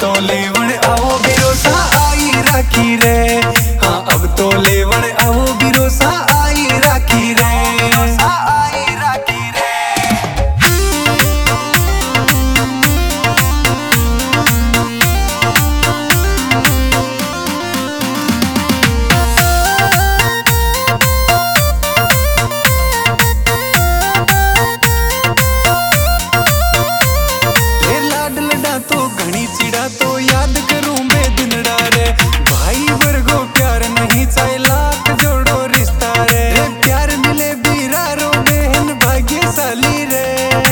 तो लेवण आओ भरोसा आई राखी रे। हाँ अब तो लेवण आओ भरोसा आई राखी रे। आई राखी रे। तो घनी चिड़ा तो याद करूं मैं दिनड़ा रे। भाई वर्गो प्यार नहीं चाहे लाख जोड़ो रिश्ता रे। प्यार मिले बीरारो बहन भाग्यशाली रे।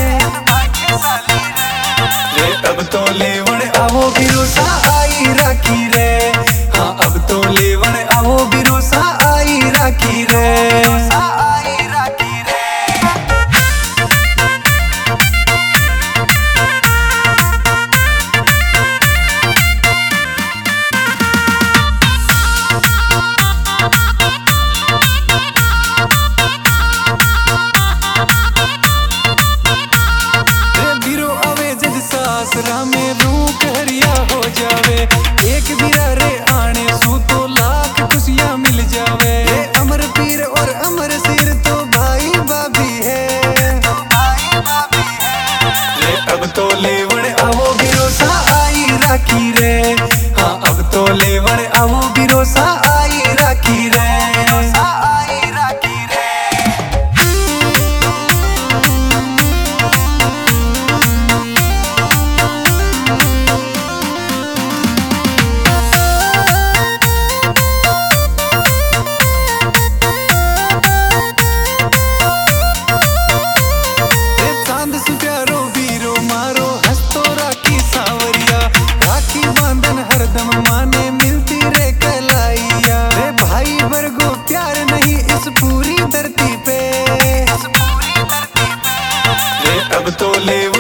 रे अब तो लेवण आओ भरोसा आई राखी रे। हाँ अब तो लेवण आओ भरोसा आई राखी रे। सासरा में रूप हरिया हो जावे। एक बिरा रे आने सू तो लाख खुशियां मिल जावे। अमर पीर और अमर सिर तो भाई भाभी है। रे अब तो लेवण आओ भरोसा आई राखी रे। हाँ अब तो लेवण आओ भरोसा आई राखी रे। हरदम माने मिलती रे कलाइया। रे भाई वर्गो प्यार नहीं इस पूरी धरती पे। रे अब तो लेव